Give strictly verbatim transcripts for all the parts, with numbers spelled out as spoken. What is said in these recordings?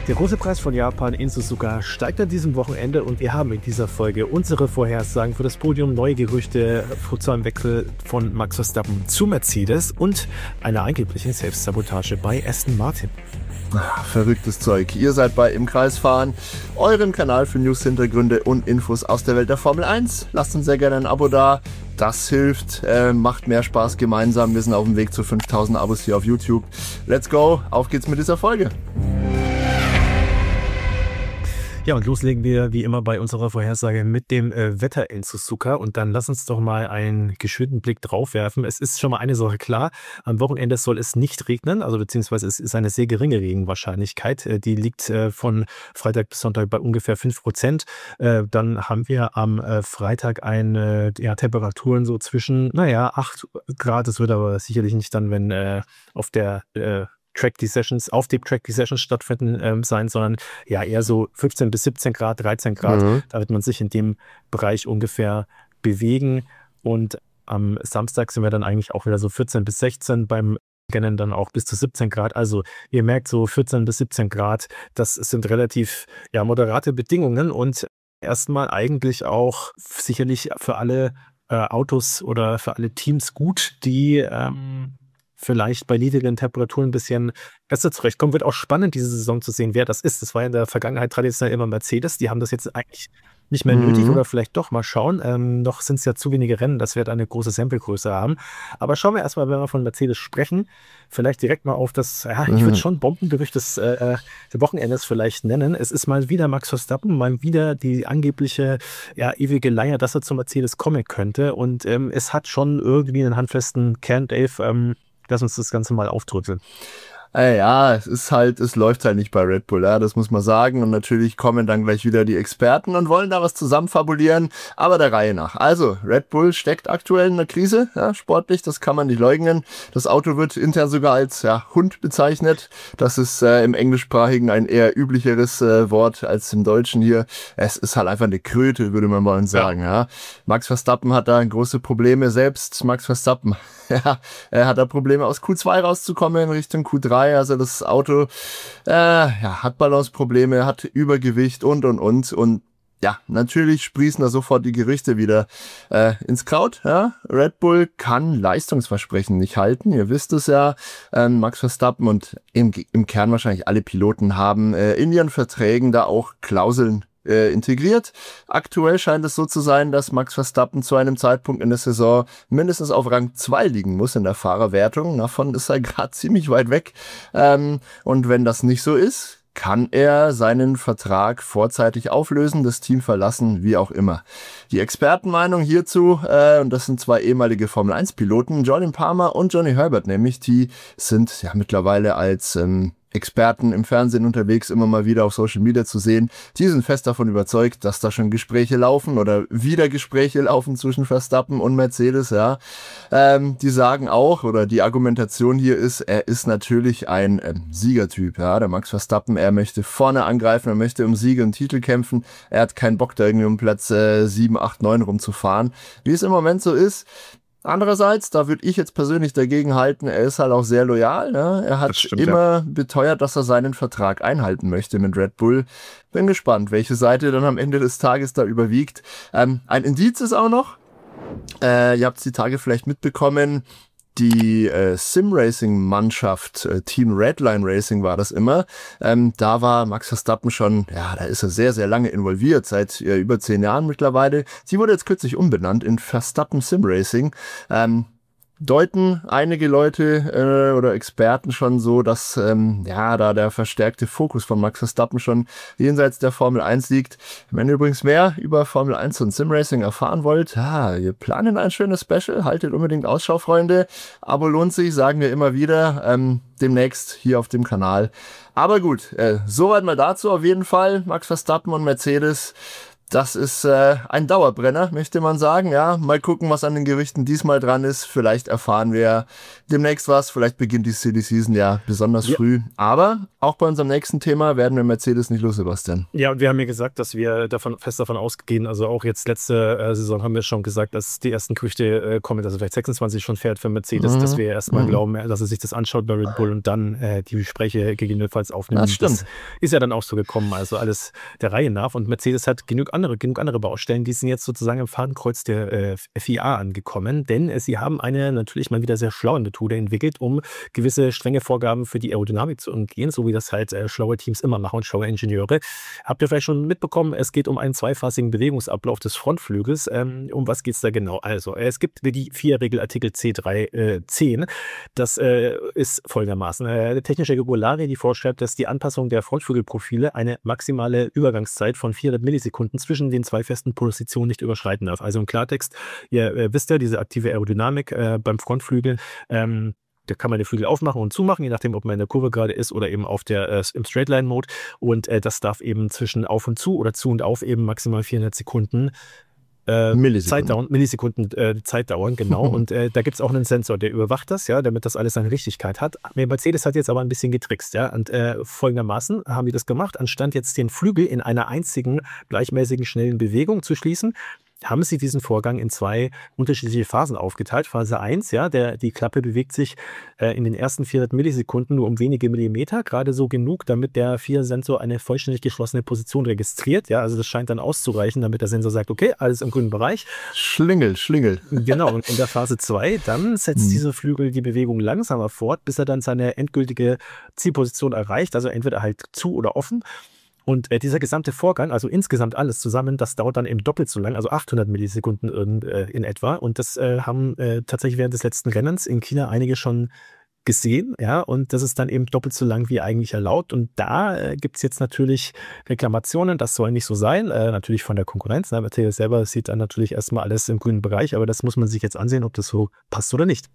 Der große Preis von Japan in Suzuka steigt an diesem Wochenende und wir haben in dieser Folge unsere Vorhersagen für das Podium, neue Gerüchte zu einem Wechsel von Max Verstappen zu Mercedes und eine angebliche Selbstsabotage bei Aston Martin. Ach, verrücktes Zeug. Ihr seid bei Im Kreis fahren, eurem Kanal für News, Hintergründe und Infos aus der Welt der Formel eins. Lasst uns sehr gerne ein Abo da. Das hilft, äh, macht mehr Spaß gemeinsam. Wir sind auf dem Weg zu fünftausend Abos hier auf YouTube. Let's go, auf geht's mit dieser Folge. Ja, und loslegen wir wie immer bei unserer Vorhersage mit dem äh, Wetter in Suzuka. Und dann lass uns doch mal einen geschwinden Blick drauf werfen. Es ist schon mal eine Sache klar, am Wochenende soll es nicht regnen, also beziehungsweise es ist eine sehr geringe Regenwahrscheinlichkeit. Äh, die liegt äh, von Freitag bis Sonntag bei ungefähr fünf Prozent. Äh, dann haben wir am äh, Freitag eine ja, Temperaturen so zwischen, naja, acht Grad. Das wird aber sicherlich nicht dann, wenn äh, auf der äh, Track die Sessions, auf dem Track die Sessions stattfinden ähm, sein, sondern ja eher so fünfzehn bis siebzehn Grad, dreizehn Grad. Mhm. Da wird man sich in dem Bereich ungefähr bewegen. Und am Samstag sind wir dann eigentlich auch wieder so vierzehn bis sechzehn, beim Rennen dann auch bis zu siebzehn Grad. Also ihr merkt so vierzehn bis siebzehn Grad, das sind relativ ja, moderate Bedingungen und erstmal eigentlich auch sicherlich für alle äh, Autos oder für alle Teams gut, die ähm, vielleicht bei niedrigen Temperaturen ein bisschen besser zurechtkommen. Wird auch spannend, diese Saison zu sehen, wer das ist. Das war in der Vergangenheit traditionell immer Mercedes. Die haben das jetzt eigentlich nicht mehr mhm. nötig oder vielleicht doch mal schauen. Ähm, noch sind es ja zu wenige Rennen, dass wir da eine große Samplegröße haben. Aber schauen wir erstmal, wenn wir von Mercedes sprechen, vielleicht direkt mal auf das, ja, mhm. ich würde schon Bombengerücht des äh, Wochenendes vielleicht nennen. Es ist mal wieder Max Verstappen, mal wieder die angebliche ja, ewige Leier, dass er zu Mercedes kommen könnte. Und ähm, es hat schon irgendwie einen handfesten Kern, Dave. Ähm, Lass uns das Ganze mal aufdrücken. Äh, ja, es ist halt, es läuft halt nicht bei Red Bull, ja, das muss man sagen. Und natürlich kommen dann gleich wieder die Experten und wollen da was zusammenfabulieren, aber der Reihe nach. Also, Red Bull steckt aktuell in einer Krise, ja, sportlich, das kann man nicht leugnen. Das Auto wird intern sogar als ja, Hund bezeichnet. Das ist äh, im Englischsprachigen ein eher üblicheres äh, Wort als im Deutschen hier. Es ist halt einfach eine Kröte, würde man mal sagen, ja. ja. Max Verstappen hat da große Probleme, selbst Max Verstappen, ja, er hat da Probleme aus Q zwei rauszukommen in Richtung Q drei. Also das Auto äh, ja, hat Balanceprobleme, hat Übergewicht und, und, und. Und ja, natürlich sprießen da sofort die Gerüchte wieder äh, ins Kraut. Ja? Red Bull kann Leistungsversprechen nicht halten. Ihr wisst es ja, ähm, Max Verstappen und im, im Kern wahrscheinlich alle Piloten haben äh, in ihren Verträgen da auch Klauseln Äh, integriert. Aktuell scheint es so zu sein, dass Max Verstappen zu einem Zeitpunkt in der Saison mindestens auf Rang zwei liegen muss in der Fahrerwertung. Davon ist er gerade ziemlich weit weg. Ähm, und wenn das nicht so ist, kann er seinen Vertrag vorzeitig auflösen, das Team verlassen, wie auch immer. Die Expertenmeinung hierzu, äh, und das sind zwei ehemalige Formel eins Piloten, Jolyon Palmer und Johnny Herbert nämlich, die sind ja mittlerweile als ähm, Experten im Fernsehen unterwegs, immer mal wieder auf Social Media zu sehen. Die sind fest davon überzeugt, dass da schon Gespräche laufen oder wieder Gespräche laufen zwischen Verstappen und Mercedes, ja. Ähm, die sagen auch, oder die Argumentation hier ist, er ist natürlich ein ähm, Siegertyp, ja. Der Max Verstappen, er möchte vorne angreifen, er möchte um Siege und Titel kämpfen. Er hat keinen Bock, da irgendwie um Platz äh, sieben, acht, neun rumzufahren. Wie es im Moment so ist. Andererseits, da würde ich jetzt persönlich dagegen halten, er ist halt auch sehr loyal. Ne? Er hat stimmt, immer ja. beteuert, dass er seinen Vertrag einhalten möchte mit Red Bull. Bin gespannt, welche Seite dann am Ende des Tages da überwiegt. Ähm, ein Indiz ist auch noch, äh, ihr habt es die Tage vielleicht mitbekommen, die äh, Sim-Racing-Mannschaft, äh, Team Redline Racing war das immer, ähm, da war Max Verstappen schon, ja, da ist er sehr, sehr lange involviert, seit äh, über zehn Jahren mittlerweile. Sie wurde jetzt kürzlich umbenannt in Verstappen Sim-Racing. Ähm, deuten einige Leute äh, oder Experten schon so, dass ähm, ja da der verstärkte Fokus von Max Verstappen schon jenseits der Formel eins liegt. Wenn ihr übrigens mehr über Formel eins und Simracing erfahren wollt, ja, wir planen ein schönes Special, haltet unbedingt Ausschau, Freunde. Abo lohnt sich, sagen wir immer wieder, ähm, demnächst hier auf dem Kanal. Aber gut, äh, soweit mal dazu auf jeden Fall. Max Verstappen und Mercedes, Das ist äh, ein Dauerbrenner, möchte man sagen. Ja, mal gucken, was an den Gerüchten diesmal dran ist. Vielleicht erfahren wir demnächst was. Vielleicht beginnt die Silly Season ja besonders Ja. früh. Aber auch bei unserem nächsten Thema werden wir Mercedes nicht los, Sebastian. Ja, und wir haben ja gesagt, dass wir davon fest davon ausgehen, also auch jetzt letzte äh, Saison haben wir schon gesagt, dass die ersten Gerüchte äh, kommen, dass er vielleicht sechsundzwanzig schon fährt für Mercedes, Mhm. dass wir erstmal Mhm. glauben, äh, dass er sich das anschaut bei Red Bull und dann äh, die Gespräche gegebenenfalls aufnimmt. Das stimmt. Das ist ja dann auch so gekommen, also alles der Reihe nach. Und Mercedes hat genug andere, genug andere Baustellen, die sind jetzt sozusagen im Fadenkreuz der äh, F I A angekommen, denn äh, sie haben eine natürlich mal wieder sehr schlaue Methode entwickelt, um gewisse strenge Vorgaben für die Aerodynamik zu umgehen, so wie das halt äh, schlaue Teams immer machen und schlaue Ingenieure. Habt ihr vielleicht schon mitbekommen, es geht um einen zweiphasigen Bewegungsablauf des Frontflügels. Ähm, um was geht es da genau? Also, äh, es gibt die vier Regel Artikel C drei äh, zehn. Das äh, ist folgendermaßen. Äh, eine technische Regularien, die vorschreibt, dass die Anpassung der Frontflügelprofile eine maximale Übergangszeit von vierhundert Millisekunden zwischen den zwei festen Positionen nicht überschreiten darf. Also im Klartext, ihr äh, wisst ja, diese aktive Aerodynamik äh, beim Frontflügel, ähm, da kann man den Flügel aufmachen und zumachen, je nachdem, ob man in der Kurve gerade ist oder eben auf der, äh, im Straightline-Mode. Und äh, das darf eben zwischen auf und zu oder zu und auf eben maximal vierhundert Sekunden äh, Millisekunden. Zeit dauern, Millisekunden äh, Zeit dauern, genau. Und äh, da gibt es auch einen Sensor, der überwacht das, ja, damit das alles seine Richtigkeit hat. Mercedes hat jetzt aber ein bisschen getrickst, ja. Und äh, folgendermaßen haben die das gemacht, anstatt jetzt den Flügel in einer einzigen gleichmäßigen, schnellen Bewegung zu schließen, haben sie diesen Vorgang in zwei unterschiedliche Phasen aufgeteilt. Phase eins, ja, der, die Klappe bewegt sich äh, in den ersten vierhundert Millisekunden nur um wenige Millimeter, gerade so genug, damit der F I A-Sensor eine vollständig geschlossene Position registriert. Ja, also das scheint dann auszureichen, damit der Sensor sagt, okay, alles im grünen Bereich. Schlingel, Schlingel. Genau, und in der Phase zwei, dann setzt Mhm. dieser Flügel die Bewegung langsamer fort, bis er dann seine endgültige Zielposition erreicht, also entweder halt zu oder offen. Und äh, dieser gesamte Vorgang, also insgesamt alles zusammen, das dauert dann eben doppelt so lang, also achthundert Millisekunden in, äh, in etwa. Und das äh, haben äh, tatsächlich während des letzten Rennens in China einige schon gesehen, ja, und das ist dann eben doppelt so lang wie eigentlich erlaubt. Und da äh, gibt es jetzt natürlich Reklamationen, das soll nicht so sein, äh, natürlich von der Konkurrenz. Ne? Mercedes selber sieht dann natürlich erstmal alles im grünen Bereich, aber das muss man sich jetzt ansehen, ob das so passt oder nicht.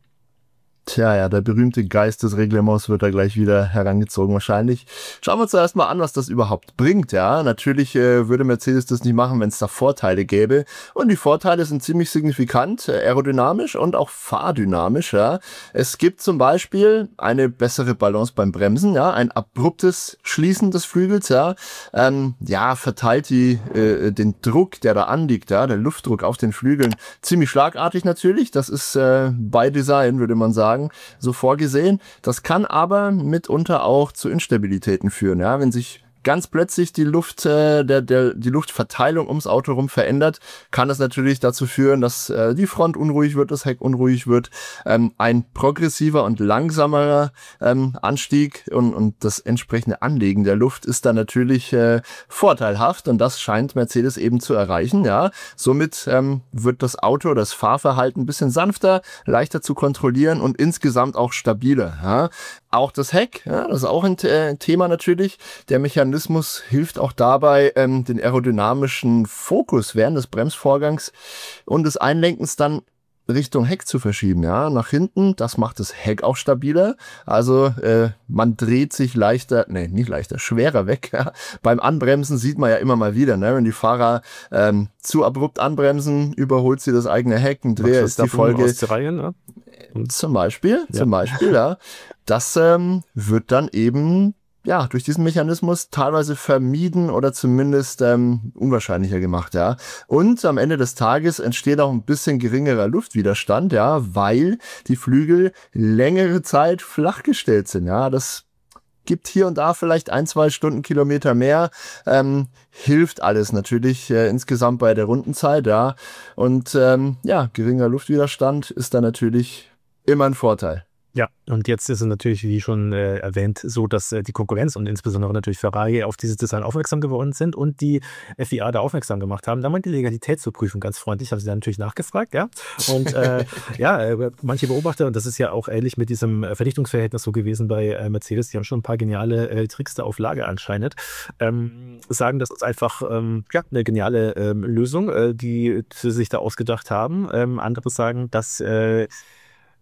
Tja, ja, der berühmte Geist des Reglements wird da gleich wieder herangezogen wahrscheinlich. Schauen wir uns zuerst mal an, was das überhaupt bringt, ja. Natürlich äh, würde Mercedes das nicht machen, wenn es da Vorteile gäbe. Und die Vorteile sind ziemlich signifikant, äh, aerodynamisch und auch fahrdynamisch, ja. Es gibt zum Beispiel eine bessere Balance beim Bremsen, ja. Ein abruptes Schließen des Flügels, ja. Ähm, ja, verteilt die, äh, den Druck, der da anliegt, ja, der Luftdruck auf den Flügeln ziemlich schlagartig natürlich. Das ist äh, by Design, würde man sagen, so vorgesehen. Das kann aber mitunter auch zu Instabilitäten führen, ja, wenn sich ganz plötzlich die Luft, äh, der, der, die Luftverteilung ums Auto rum verändert, kann das natürlich dazu führen, dass äh, die Front unruhig wird, das Heck unruhig wird. Ähm, ein progressiver und langsamerer ähm, Anstieg und, und das entsprechende Anlegen der Luft ist dann natürlich äh, vorteilhaft und das scheint Mercedes eben zu erreichen. Ja, somit ähm, wird das Auto, das Fahrverhalten ein bisschen sanfter, leichter zu kontrollieren und insgesamt auch stabiler. Ja. Auch das Heck, ja, das ist auch ein äh, Thema natürlich. Der Mechanismus hilft auch dabei, ähm, den aerodynamischen Fokus während des Bremsvorgangs und des Einlenkens dann Richtung Heck zu verschieben, ja, nach hinten. Das macht das Heck auch stabiler. Also äh, man dreht sich leichter, nee, nicht leichter, schwerer weg. Ja. Beim Anbremsen sieht man ja immer mal wieder, ne, wenn die Fahrer ähm, zu abrupt anbremsen, überholt sie das eigene Heck. Ein Dreher ist die Folge. Reihen, ne? Zum Beispiel, Ja. zum Beispiel, ja. Das ähm, wird dann eben ja, durch diesen Mechanismus teilweise vermieden oder zumindest ähm, unwahrscheinlicher gemacht, ja. Und am Ende des Tages entsteht auch ein bisschen geringerer Luftwiderstand, ja, weil die Flügel längere Zeit flachgestellt sind, ja. Das gibt hier und da vielleicht ein, zwei Stundenkilometer mehr, ähm, hilft alles natürlich äh, insgesamt bei der Rundenzeit, ja. Und ähm, ja, geringer Luftwiderstand ist dann natürlich immer ein Vorteil. Ja, und jetzt ist es natürlich, wie schon äh, erwähnt, so, dass äh, die Konkurrenz und insbesondere natürlich Ferrari auf dieses Design aufmerksam geworden sind und die F I A da aufmerksam gemacht haben, da mal die Legalität zu prüfen, ganz freundlich, haben sie da natürlich nachgefragt, ja. Und äh, ja, äh, manche Beobachter, und das ist ja auch ähnlich mit diesem äh, Verdichtungsverhältnis so gewesen bei äh, Mercedes, die haben schon ein paar geniale äh, Tricks da auf Lager anscheinend, ähm, sagen, das ist einfach ähm, ja, eine geniale ähm, Lösung, äh, die sie sich da ausgedacht haben. Ähm, andere sagen, dass äh,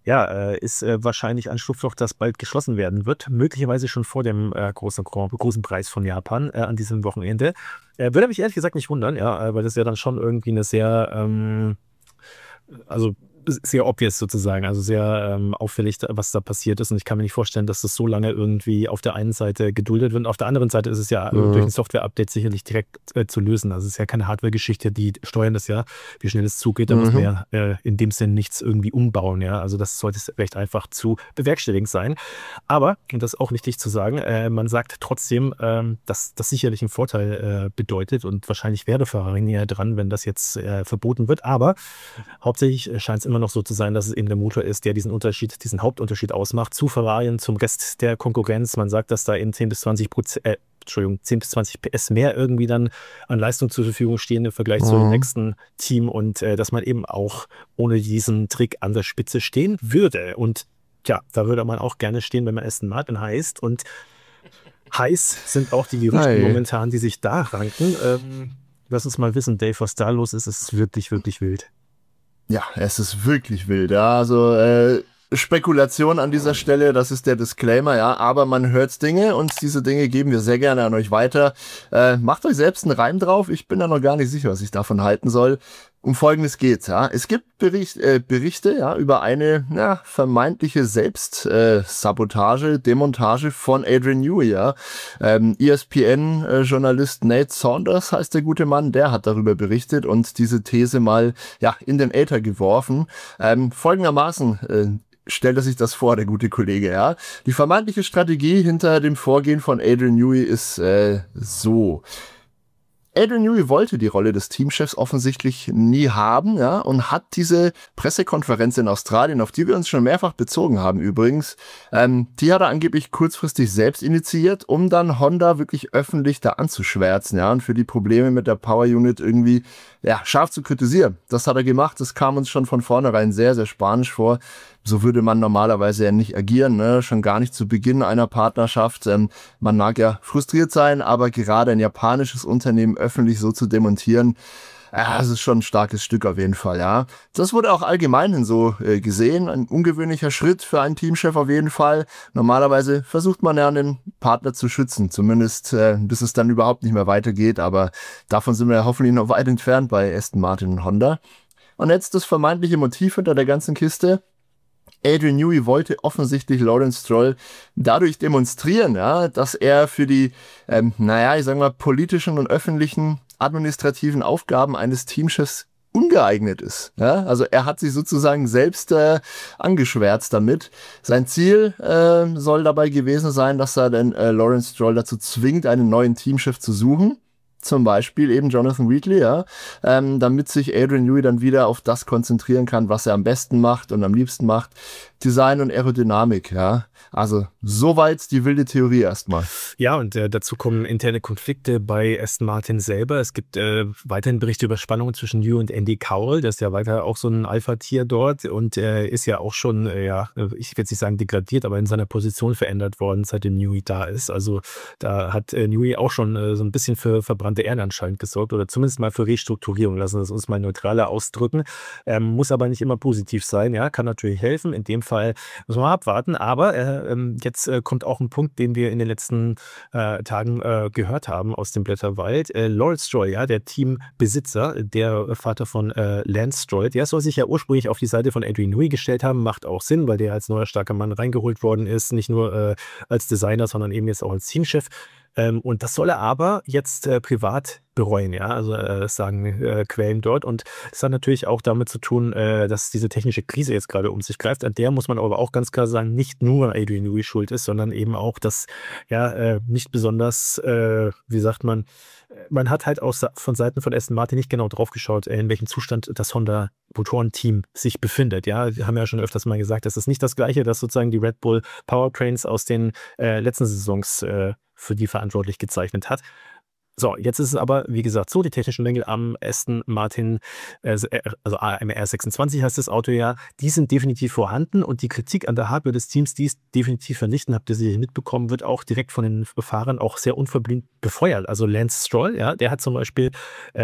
Ja, äh, ist äh, wahrscheinlich ein Schlupfloch, das bald geschlossen werden wird. Möglicherweise schon vor dem äh, großen, großen Preis von Japan äh, an diesem Wochenende. Äh, würde mich ehrlich gesagt nicht wundern, ja, äh, weil das ja dann schon irgendwie eine sehr, ähm, also sehr obvious sozusagen, also sehr ähm, auffällig, da- was da passiert ist. Und ich kann mir nicht vorstellen, dass das so lange irgendwie auf der einen Seite geduldet wird. Und auf der anderen Seite ist es ja äh, durch ein Mhm. Software-Update sicherlich direkt äh, zu lösen. Also es ist ja keine Hardware-Geschichte, die steuern das ja, wie schnell es zugeht. Da muss man Mhm. ja äh, in dem Sinn nichts irgendwie umbauen. Ja, also das sollte es recht einfach zu bewerkstelligen sein. Aber, und das ist auch wichtig zu sagen, äh, man sagt trotzdem, ähm, dass das sicherlich einen Vorteil äh, bedeutet und wahrscheinlich wäre Ferrari näher dran, wenn das jetzt äh, verboten wird. Aber hauptsächlich äh, scheint es immer noch so zu sein, dass es eben der Motor ist, der diesen Unterschied, diesen Hauptunterschied ausmacht zu Ferrari und zum Rest der Konkurrenz. Man sagt, dass da eben zehn bis zwanzig Prozent, äh, Entschuldigung, zehn bis zwanzig P S mehr irgendwie dann an Leistung zur Verfügung stehen im Vergleich zu dem Mhm. nächsten Team und äh, dass man eben auch ohne diesen Trick an der Spitze stehen würde. Und tja, da würde man auch gerne stehen, wenn man Aston Martin heißt. Und heiß sind auch die Gerüchte Ei. momentan, die sich da ranken. Ähm, lass uns mal wissen, Dave, was da los ist. Es ist wirklich, wirklich wild. Ja, es ist wirklich wild. Ja, also äh, Spekulation an dieser Stelle, das ist der Disclaimer, ja, aber man hört Dinge und diese Dinge geben wir sehr gerne an euch weiter. Äh, macht euch selbst einen Reim drauf. Ich bin da noch gar nicht sicher, was ich davon halten soll. Um Folgendes geht's, ja. Es gibt Bericht, äh, Berichte, ja, über eine ja, vermeintliche Selbstsabotage, äh, Sabotage, Demontage von Adrian Newey, ja. Ähm, E S P N-Journalist Nate Saunders heißt der gute Mann, der hat darüber berichtet und diese These mal ja in den Äther geworfen. Ähm, folgendermaßen äh, stellt er sich das vor, der gute Kollege, ja. Die vermeintliche Strategie hinter dem Vorgehen von Adrian Newey ist äh, so. Adrian Newey wollte die Rolle des Teamchefs offensichtlich nie haben, ja, und hat diese Pressekonferenz in Australien, auf die wir uns schon mehrfach bezogen haben übrigens, ähm, die hat er angeblich kurzfristig selbst initiiert, um dann Honda wirklich öffentlich da anzuschwärzen, ja, und für die Probleme mit der Power Unit irgendwie, ja, scharf zu kritisieren. Das hat er gemacht, das kam uns schon von vornherein sehr, sehr spanisch vor. So würde man normalerweise ja nicht agieren, ne? Schon gar nicht zu Beginn einer Partnerschaft. Ähm, man mag ja frustriert sein, aber gerade ein japanisches Unternehmen öffentlich so zu demontieren, ja, das ist schon ein starkes Stück auf jeden Fall, ja. Das wurde auch allgemein so äh, gesehen. Ein ungewöhnlicher Schritt für einen Teamchef auf jeden Fall. Normalerweise versucht man ja, einen Partner zu schützen, zumindest äh, bis es dann überhaupt nicht mehr weitergeht. Aber davon sind wir ja hoffentlich noch weit entfernt bei Aston Martin und Honda. Und jetzt das vermeintliche Motiv hinter der ganzen Kiste. Adrian Newey wollte offensichtlich Lawrence Stroll dadurch demonstrieren, ja, dass er für die, ähm, naja, ich sag mal, politischen und öffentlichen administrativen Aufgaben eines Teamchefs ungeeignet ist. Ja? Also er hat sich sozusagen selbst äh, angeschwärzt damit. Sein Ziel äh, soll dabei gewesen sein, dass er dann äh, Lawrence Stroll dazu zwingt, einen neuen Teamchef zu suchen. Zum Beispiel eben Jonathan Wheatley, ja, ähm, damit sich Adrian Newey dann wieder auf das konzentrieren kann, was er am besten macht und am liebsten macht. Design und Aerodynamik, ja. Also soweit die wilde Theorie erstmal. Ja, und äh, dazu kommen interne Konflikte bei Aston Martin selber. Es gibt äh, weiterhin Berichte über Spannungen zwischen New und Andy Cowell. Der ist ja weiter auch so ein Alpha-Tier dort und äh, ist ja auch schon, äh, ja, ich will jetzt nicht sagen degradiert, aber in seiner Position verändert worden, seitdem Newey da ist. Also da hat äh, Newey auch schon äh, so ein bisschen für verbrannte Erde anscheinend gesorgt oder zumindest mal für Restrukturierung. Lassen wir es uns mal neutraler ausdrücken. Ähm, muss aber nicht immer positiv sein, ja, kann natürlich helfen. In dem Fall muss man mal abwarten. Aber äh, ähm, jetzt äh, kommt auch ein Punkt, den wir in den letzten äh, Tagen äh, gehört haben aus dem Blätterwald. Äh, Lawrence Stroll, ja, der Teambesitzer, der Vater von äh, Lance Stroll, der soll sich ja ursprünglich auf die Seite von Adrian Newey gestellt haben. Macht auch Sinn, weil der als neuer starker Mann reingeholt worden ist. Nicht nur äh, als Designer, sondern eben jetzt auch als Teamchef. Ähm, und das soll er aber jetzt äh, privat bereuen, ja, also äh, das sagen äh, Quellen dort. Und es hat natürlich auch damit zu tun, äh, dass diese technische Krise jetzt gerade um sich greift. An der muss man aber auch ganz klar sagen, nicht nur Adrian Newey schuld ist, sondern eben auch, dass ja äh, nicht besonders, äh, wie sagt man, man hat halt auch von Seiten von Aston Martin nicht genau drauf geschaut, in welchem Zustand das Honda-Motorenteam sich befindet. Ja, wir haben ja schon öfters mal gesagt, das ist nicht das Gleiche, dass sozusagen die Red Bull Powertrains aus den äh, letzten Saisons äh, für die verantwortlich gezeichnet hat. So, jetzt ist es aber, wie gesagt, so, die technischen Mängel am Aston Martin, äh, also A M R sechsundzwanzig heißt das Auto ja, die sind definitiv vorhanden und die Kritik an der Hardware des Teams, die ist definitiv vernichtend, habt ihr sicher mitbekommen, wird auch direkt von den Fahrern auch sehr unverblümt befeuert. Also Lance Stroll, ja, der hat zum Beispiel äh,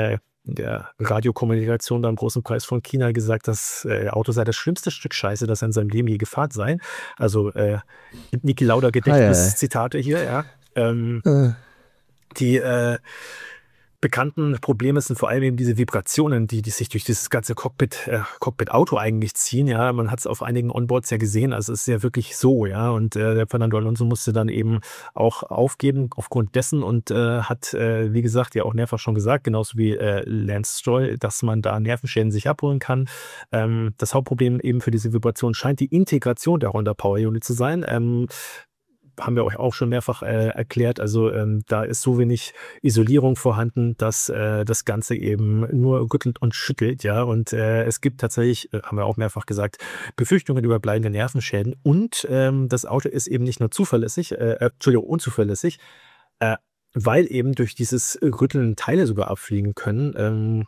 in der Radiokommunikation beim großen Preis von China gesagt, das äh, Auto sei das schlimmste Stück Scheiße, das er in seinem Leben je gefahren sei. Also äh, Niki Lauda Gedächtniszitate hier, ja. Ähm, Äh. die äh, bekannten Probleme sind vor allem eben diese Vibrationen, die, die sich durch dieses ganze Cockpit, äh, Cockpit-Auto eigentlich ziehen. Ja, man hat es auf einigen Onboards ja gesehen. Also es ist ja wirklich so, ja. Und äh, der Fernando Alonso musste dann eben auch aufgeben aufgrund dessen und äh, hat, äh, wie gesagt, ja auch mehrfach schon gesagt, genauso wie äh, Lance Stroll, dass man da Nervenschäden sich abholen kann. Ähm, das Hauptproblem eben für diese Vibration scheint die Integration der Honda Power Unit zu sein. Ähm, haben wir euch auch schon mehrfach äh, erklärt. Also ähm, da ist so wenig Isolierung vorhanden, dass äh, das Ganze eben nur rüttelt und schüttelt, ja. Und äh, es gibt tatsächlich, äh, haben wir auch mehrfach gesagt, Befürchtungen über bleibende Nervenschäden. Und ähm, das Auto ist eben nicht nur zuverlässig, äh, Entschuldigung, unzuverlässig, äh, weil eben durch dieses Rütteln Teile sogar abfliegen können. Ähm,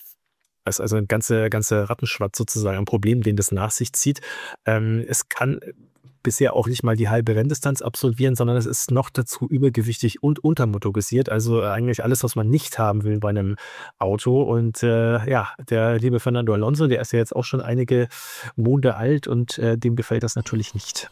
das ist also ein ganzer ganze Rattenschwanz sozusagen ein Problem, den das nach sich zieht. Ähm, es kann bisher auch nicht mal die halbe Renndistanz absolvieren, sondern es ist noch dazu übergewichtig und untermotorisiert. Also eigentlich alles, was man nicht haben will bei einem Auto. Und äh, ja, der liebe Fernando Alonso, der ist ja jetzt auch schon einige Monde alt und äh, dem gefällt das natürlich nicht.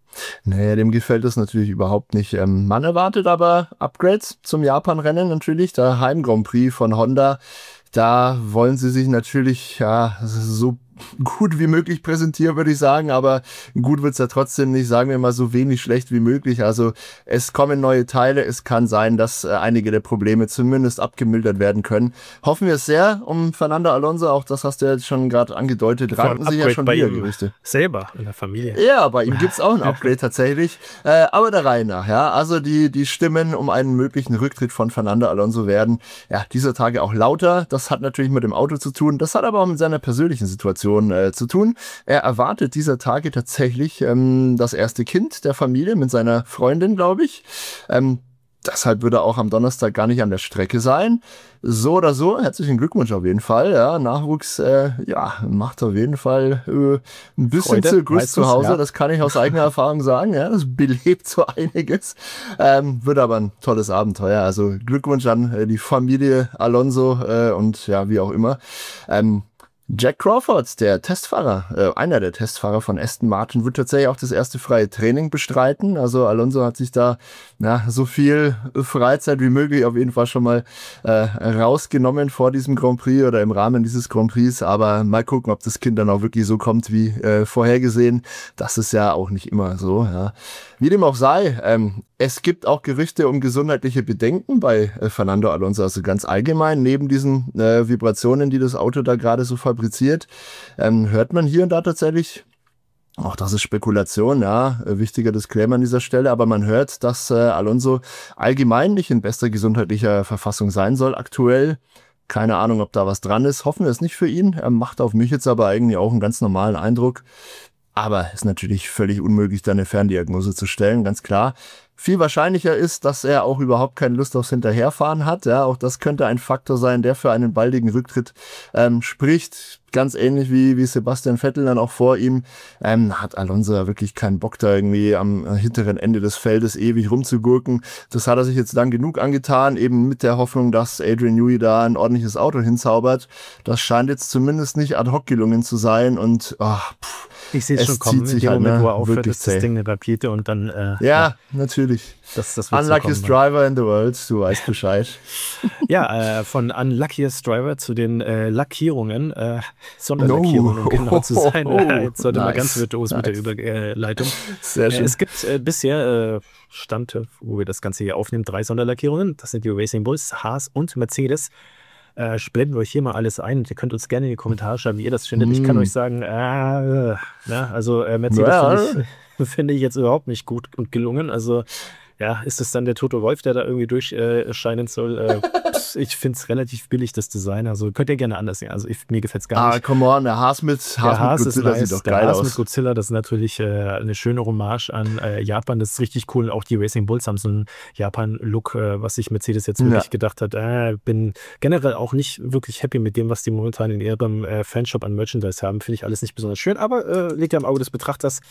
Naja, dem gefällt das natürlich überhaupt nicht. Ähm, man erwartet aber Upgrades zum Japan-Rennen natürlich. Der Heim-Grand Prix von Honda, da wollen sie sich natürlich ja so gut wie möglich präsentieren, würde ich sagen, aber gut wird's ja trotzdem nicht, sagen wir mal so wenig schlecht wie möglich. Also es kommen neue Teile, es kann sein, dass äh, einige der Probleme zumindest abgemildert werden können. Hoffen wir es sehr um Fernando Alonso, auch das hast du jetzt schon gerade angedeutet, ranken sich ja schon wieder Gerüchte. Selber in der Familie. Ja, bei ihm gibt's auch ein Upgrade tatsächlich, äh, aber der Reihe nach, ja, also die, die Stimmen um einen möglichen Rücktritt von Fernando Alonso werden ja dieser Tage auch lauter. Das hat natürlich mit dem Auto zu tun, das hat aber auch mit seiner persönlichen Situation Äh, zu tun. Er erwartet dieser Tage tatsächlich ähm, das erste Kind der Familie mit seiner Freundin, glaube ich. Ähm, deshalb würde er auch am Donnerstag gar nicht an der Strecke sein. So oder so, herzlichen Glückwunsch auf jeden Fall. Ja, Nachwuchs, äh, ja, macht auf jeden Fall äh, ein bisschen Freude, zu Grüß zu Hause. Ja. Das kann ich aus eigener Erfahrung sagen. Ja, das belebt so einiges. Ähm, wird aber ein tolles Abenteuer. Also Glückwunsch an äh, die Familie Alonso äh, und ja, wie auch immer. Ähm, Jack Crawford, der Testfahrer, äh, einer der Testfahrer von Aston Martin, wird tatsächlich auch das erste freie Training bestreiten. Also Alonso hat sich da na, so viel Freizeit wie möglich auf jeden Fall schon mal äh, rausgenommen vor diesem Grand Prix oder im Rahmen dieses Grand Prix. Aber mal gucken, ob das Kind dann auch wirklich so kommt wie äh, vorhergesehen. Das ist ja auch nicht immer so. Ja. Wie dem auch sei, ähm, es gibt auch Gerüchte um gesundheitliche Bedenken bei äh, Fernando Alonso, also ganz allgemein, neben diesen äh, Vibrationen, die das Auto da gerade so fabriziert, ähm, hört man hier und da tatsächlich, auch das ist Spekulation, ja, äh, wichtiger Disclaimer an dieser Stelle, aber man hört, dass äh, Alonso allgemein nicht in bester gesundheitlicher Verfassung sein soll aktuell. Keine Ahnung, ob da was dran ist, hoffen wir es nicht für ihn, er macht auf mich jetzt aber eigentlich auch einen ganz normalen Eindruck. Aber ist natürlich völlig unmöglich, da eine Ferndiagnose zu stellen, ganz klar. Viel wahrscheinlicher ist, dass er auch überhaupt keine Lust aufs Hinterherfahren hat. Ja, auch das könnte ein Faktor sein, der für einen baldigen Rücktritt ähm, spricht. Ganz ähnlich wie, wie Sebastian Vettel dann auch vor ihm, ähm, hat Alonso ja wirklich keinen Bock da irgendwie am hinteren Ende des Feldes ewig rumzugurken. Das hat er sich jetzt lang genug angetan, eben mit der Hoffnung, dass Adrian Newey da ein ordentliches Auto hinzaubert. Das scheint jetzt zumindest nicht ad hoc gelungen zu sein und oh, pff, ich sehe es schon kommen, in dem halt, Moment, ne, wo er aufhört, wirklich ist das zäh. Ding eine Rakete und dann äh, Ja, ja, natürlich. Das, das wird so Unluckiest kommen, Driver in the world, du weißt Bescheid. Ja, äh, von Unluckiest Driver zu den äh, Lackierungen, äh, Sonderlackierungen, um genau zu sein. Oh, oh, Jetzt sollte nice, mal ganz virtuos nice. mit der Überleitung. Sehr schön. Äh, es gibt äh, bisher, äh, Stand, wo wir das Ganze hier aufnehmen, drei Sonderlackierungen. Das sind die Racing Bulls, Haas und Mercedes. Äh, blenden wir euch hier mal alles ein. Ihr könnt uns gerne in die Kommentare schreiben, wie ihr das findet. Mm. Ich kann euch sagen, äh, na, also äh, Mercedes ja. finde ich, find ich jetzt überhaupt nicht gut und gelungen. Also ja, ist es dann der Toto Wolff, der da irgendwie durchscheinen äh, soll? Äh, ich finde es relativ billig, das Design. Also könnt ihr gerne anders sehen. Also ich, mir gefällt es gar nicht. Ah, come on, der Haas mit, Haas der Haas mit Godzilla ist nice. sieht doch der geil Haas aus. mit Godzilla, das ist natürlich äh, eine schöne Hommage an äh, Japan. Das ist richtig cool. Auch die Racing Bulls haben so einen Japan-Look, äh, was sich Mercedes jetzt wirklich ja. gedacht hat. Äh, bin generell auch nicht wirklich happy mit dem, was die momentan in ihrem äh, Fanshop an Merchandise haben. Finde ich alles nicht besonders schön, aber äh, liegt ja im Auge des Betrachters.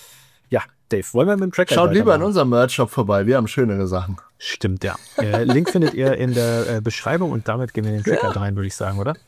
Ja, Dave, wollen wir mit dem Track Schaut lieber in unserem Merch-Shop vorbei, wir haben schönere Sachen. Stimmt, ja. Äh, Link findet ihr in der äh, Beschreibung und damit gehen wir in den Track ja. rein, würde ich sagen, oder?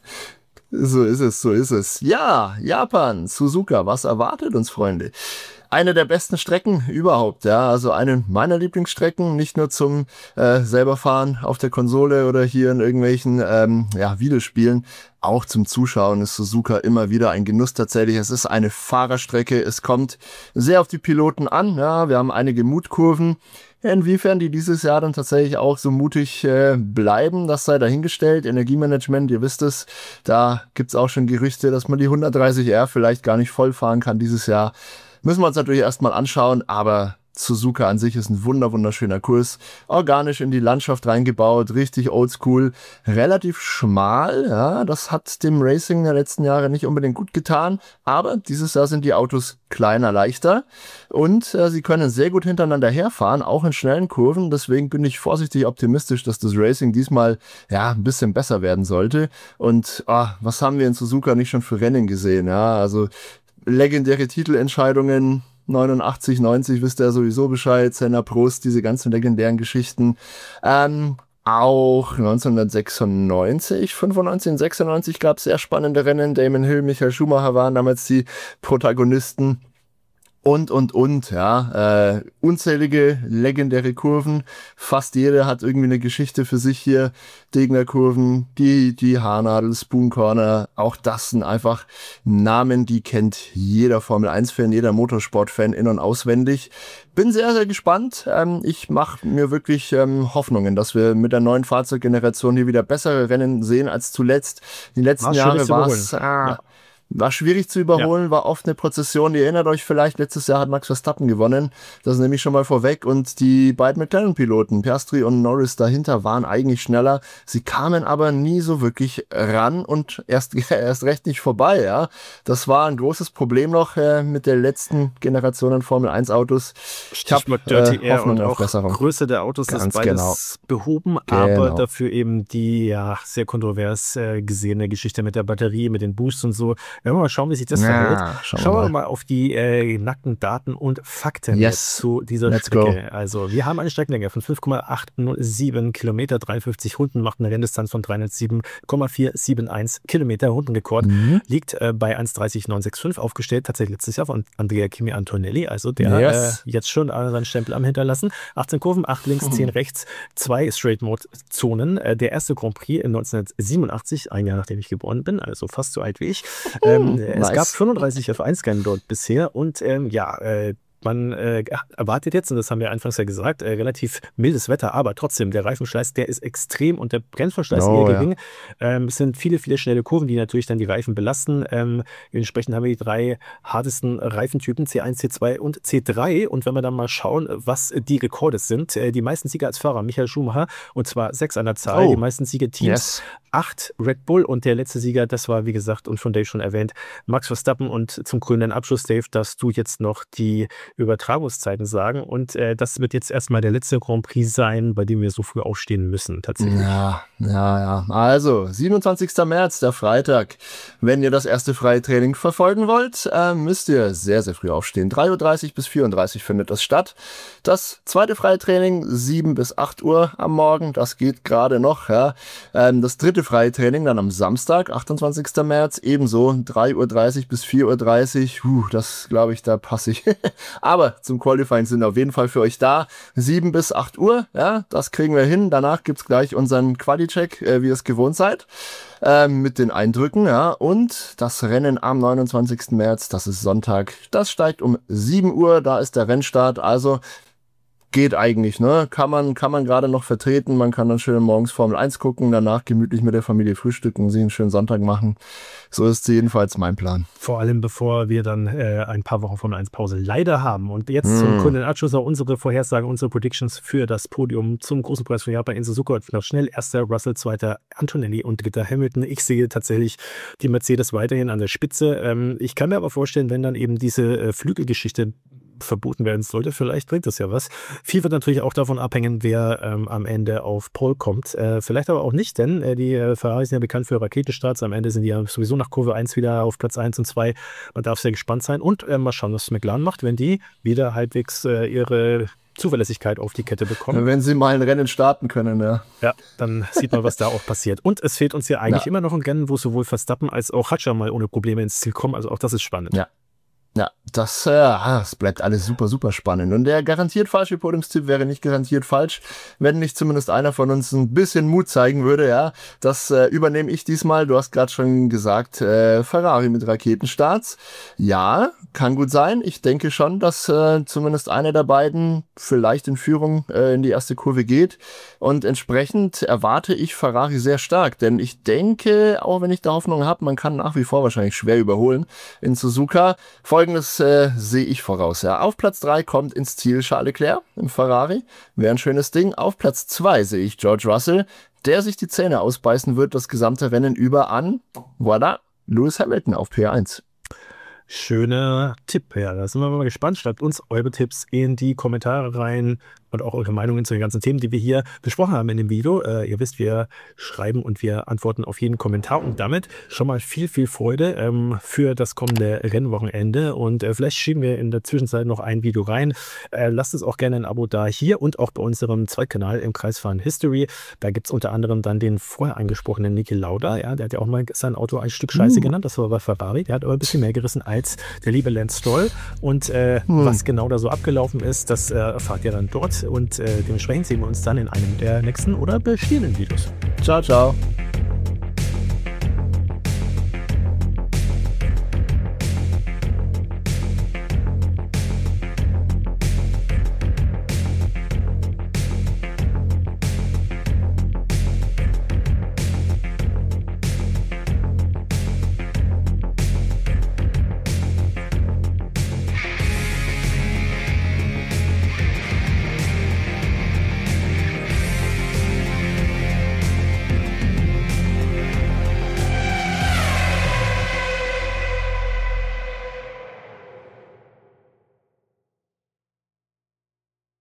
So ist es, so ist es. Ja, Japan, Suzuka, was erwartet uns, Freunde? Eine der besten Strecken überhaupt, ja, also eine meiner Lieblingsstrecken, nicht nur zum äh, selber fahren auf der Konsole oder hier in irgendwelchen ähm, ja, Videospielen, auch zum Zuschauen ist Suzuka immer wieder ein Genuss tatsächlich. Es ist eine Fahrerstrecke, es kommt sehr auf die Piloten an, ja, wir haben einige Mutkurven. Inwiefern die dieses Jahr dann tatsächlich auch so mutig äh, bleiben, das sei dahingestellt. Energiemanagement, ihr wisst es, da gibt's auch schon Gerüchte, dass man die hundertdreißig R vielleicht gar nicht voll fahren kann dieses Jahr. Müssen wir uns natürlich erstmal anschauen, aber Suzuka an sich ist ein wunder wunderschöner Kurs. Organisch in die Landschaft reingebaut, richtig oldschool, relativ schmal. Ja, das hat dem Racing der letzten Jahre nicht unbedingt gut getan, aber dieses Jahr sind die Autos kleiner, leichter und äh, sie können sehr gut hintereinander herfahren, auch in schnellen Kurven. Deswegen bin ich vorsichtig optimistisch, dass das Racing diesmal ja ein bisschen besser werden sollte. Und oh, was haben wir in Suzuka nicht schon für Rennen gesehen? Ja, also legendäre Titelentscheidungen, neunundachtzig, neunzig, wisst ihr sowieso Bescheid, Senna, Prost, diese ganzen legendären Geschichten. Ähm, auch neunzehnhundertsechsundneunzig, fünfundneunzig und sechsundneunzig gab es sehr spannende Rennen. Damon Hill, Michael Schumacher waren damals die Protagonisten. Und, und, und, ja, äh, unzählige legendäre Kurven. Fast jede hat irgendwie eine Geschichte für sich hier. Degner-Kurven, die, die Haarnadel, Spoon Corner, auch das sind einfach Namen, die kennt jeder Formel eins Fan, jeder Motorsport-Fan in- und auswendig. Bin sehr, sehr gespannt. Ähm, ich mache mir wirklich ähm, Hoffnungen, dass wir mit der neuen Fahrzeuggeneration hier wieder bessere Rennen sehen als zuletzt. Die letzten Jahre war es... Ah, War schwierig zu überholen, ja. War oft eine Prozession. Ihr erinnert euch vielleicht, letztes Jahr hat Max Verstappen gewonnen. Das ist nämlich schon mal vorweg. Und die beiden McLaren-Piloten, Piastri und Norris dahinter, waren eigentlich schneller. Sie kamen aber nie so wirklich ran und erst, erst recht nicht vorbei. Ja, das war ein großes Problem noch äh, mit der letzten Generation an Formel eins Autos. Stichwort Dirty Air und auch Größe der Autos Ganz ist beides genau. behoben, genau. aber dafür eben die ja sehr kontrovers äh, gesehene Geschichte mit der Batterie, mit den Boosts und so. Wenn wir mal schauen, wie sich das ja, verhält. Schauen, schauen wir mal. mal auf die äh, nackten Daten und Fakten yes. zu dieser Let's Strecke. Go. Also wir haben eine Streckenlänge von fünf Komma acht null sieben Kilometer, dreiundfünfzig Runden, macht eine Renndistanz von dreihundertsieben Komma vier sieben eins Kilometer. Rundenrekord mhm. liegt äh, bei eins dreißig neun sechs fünf, aufgestellt tatsächlich letztes Jahr von Andrea Kimi Antonelli, also der yes. äh, jetzt schon seinen Stempel am hinterlassen. achtzehn Kurven, acht links, zehn rechts, zwei Straight-Mode-Zonen. Äh, der erste Grand Prix in neunzehnhundertsiebenundachtzig, ein Jahr nachdem ich geboren bin, also fast so alt wie ich. Ähm, nice. Es gab fünfunddreißig F eins Rennen dort bisher und ähm, ja, äh, man äh, erwartet jetzt, und das haben wir anfangs ja gesagt, äh, relativ mildes Wetter, aber trotzdem, der Reifenschleiß, der ist extrem und der Bremsverschleiß oh, eher gering. Ja. Ähm, es sind viele, viele schnelle Kurven, die natürlich dann die Reifen belasten. Ähm, entsprechend haben wir die drei hartesten Reifentypen, C eins, C zwei und C drei. Und wenn wir dann mal schauen, was die Rekorde sind, äh, die meisten Sieger als Fahrer, Michael Schumacher, und zwar sechs an der Zahl, oh. die meisten Sieger-Teams, yes. acht Red Bull und der letzte Sieger, das war, wie gesagt, und von Dave schon erwähnt, Max Verstappen. Und zum grünen Abschluss, Dave, darfst du jetzt noch die Übertragungszeiten sagen. Und äh, das wird jetzt erstmal der letzte Grand Prix sein, bei dem wir so früh aufstehen müssen, tatsächlich. Ja, ja, ja. Also, siebenundzwanzigster März, der Freitag. Wenn ihr das erste freie Training verfolgen wollt, äh, müsst ihr sehr, sehr früh aufstehen. drei Uhr dreißig bis vier Uhr dreißig findet das statt. Das zweite freie Training, sieben bis acht Uhr am Morgen. Das geht gerade noch, ja. Ähm, das dritte freie Training dann am Samstag, achtundzwanzigster März, ebenso drei Uhr dreißig bis vier Uhr dreißig. Puh, das glaube ich, da passe ich. Aber zum Qualifying sind wir auf jeden Fall für euch da. sieben bis acht Uhr, ja, das kriegen wir hin. Danach gibt's gleich unseren Quali-Check, äh, wie ihr es gewohnt seid, äh, mit den Eindrücken, ja. Und das Rennen am neunundzwanzigsten März, das ist Sonntag, das steigt um sieben Uhr, da ist der Rennstart. Also geht eigentlich, ne? Kann man, kann man gerade noch vertreten. Man kann dann schön morgens Formel eins gucken, danach gemütlich mit der Familie frühstücken, sich einen schönen Sonntag machen. So ist jedenfalls mein Plan. Vor allem, bevor wir dann äh, ein paar Wochen Formel eins Pause leider haben. Und jetzt mm. zum Kundenabschluss auch unsere Vorhersagen, unsere Predictions für das Podium zum großen Preis von Japan in Suzuka. Noch schnell erster Russell, zweiter Antonelli und dritter Hamilton. Ich sehe tatsächlich die Mercedes weiterhin an der Spitze. Ähm, ich kann mir aber vorstellen, wenn dann eben diese äh, Flügelgeschichte verboten werden sollte. Vielleicht bringt das ja was. Viel wird natürlich auch davon abhängen, wer ähm, am Ende auf Pole kommt. Äh, vielleicht aber auch nicht, denn äh, die äh, Ferrari sind ja bekannt für Raketenstarts. Am Ende sind die ja sowieso nach Kurve eins wieder auf Platz eins und zwei. Man darf sehr gespannt sein. Und äh, mal schauen, was McLaren macht, wenn die wieder halbwegs äh, ihre Zuverlässigkeit auf die Kette bekommen. Wenn sie mal ein Rennen starten können, ja. Ja, dann sieht man, was da auch passiert. Und es fehlt uns ja eigentlich ja. immer noch ein Rennen, wo sowohl Verstappen als auch Hatscher mal ohne Probleme ins Ziel kommen. Also auch das ist spannend. Ja. Ja, das, äh, das bleibt alles super, super spannend. Und der garantiert falsche Podiumstipp wäre nicht garantiert falsch, wenn nicht zumindest einer von uns ein bisschen Mut zeigen würde, ja. Das äh, übernehme ich diesmal. Du hast gerade schon gesagt, äh, Ferrari mit Raketenstarts. Ja, kann gut sein. Ich denke schon, dass äh, zumindest einer der beiden vielleicht in Führung äh, in die erste Kurve geht. Und entsprechend erwarte ich Ferrari sehr stark. Denn ich denke, auch wenn ich da Hoffnung habe, man kann nach wie vor wahrscheinlich schwer überholen in Suzuka. Folgendes äh, sehe ich voraus. Ja. Auf Platz drei kommt ins Ziel Charles Leclerc im Ferrari. Wäre ein schönes Ding. Auf Platz zwei sehe ich George Russell, der sich die Zähne ausbeißen wird, das gesamte Rennen über an, voilà, Lewis Hamilton auf P eins. Schöner Tipp, ja. Da sind wir mal gespannt. Schreibt uns eure Tipps in die Kommentare rein und auch eure Meinungen zu den ganzen Themen, die wir hier besprochen haben in dem Video. Äh, ihr wisst, wir schreiben und wir antworten auf jeden Kommentar und damit schon mal viel, viel Freude ähm, für das kommende Rennwochenende und äh, vielleicht schieben wir in der Zwischenzeit noch ein Video rein. Äh, lasst uns auch gerne ein Abo da hier und auch bei unserem Zweitkanal im Kreisfahren History. Da gibt es unter anderem dann den vorher angesprochenen Niki Lauda. Ja, der hat ja auch mal sein Auto ein Stück Scheiße uh. genannt. Das war bei Ferrari. Der hat aber ein bisschen mehr gerissen als der liebe Lance Stroll. Und äh, uh. was genau da so abgelaufen ist, das äh, erfahrt ihr dann dort. Und äh, dementsprechend sehen wir uns dann in einem der nächsten oder bestehenden Videos. Ciao, ciao.